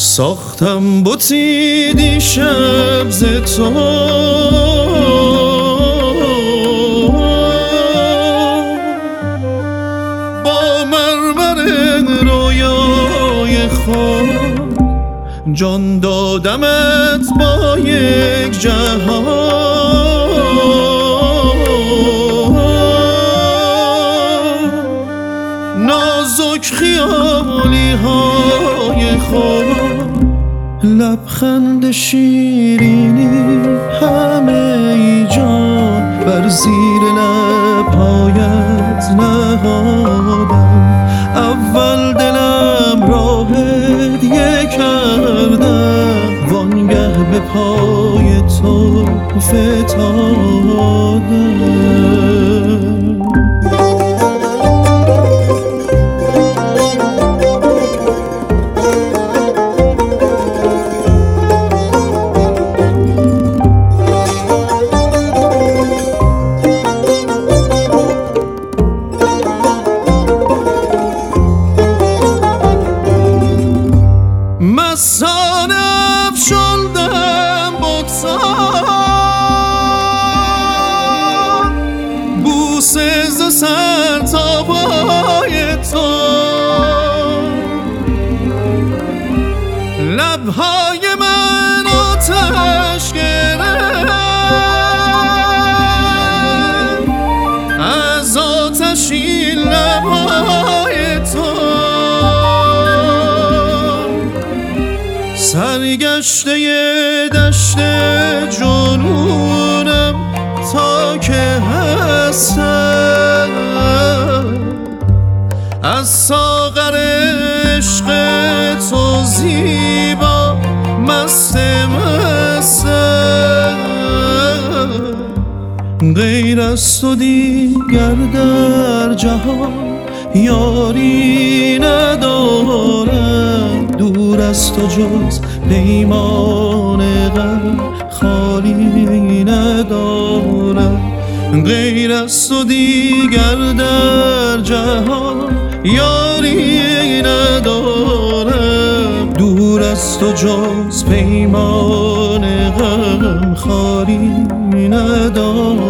ساختم بتی دیشب ز تو، با مرمر رویای خود جان دادمت با یک جهان. نازک خیالی های خود، لبخند شیرینی همه ای جان بر زیر لبهایت نهادم. اول دلم راه هدیه کردم، وانگه به پای تو فتادم. مستانه افشاندم بگذار، بوسه ز سر تا پای تو. لبهای من آتش گرفت از آتشین لبهای تو. سرگشته دشت جنونم تا که هستم، از ساغر عشق تو زیبا مست مستم. غیر از تو دیگر در جهان یاری ندارم، دور از تو جز پیمان غم خالی ندارم. غیر از تو دیگر در جهان یاری ندارم، دور از تو جز پیمان غم خالی ندارم.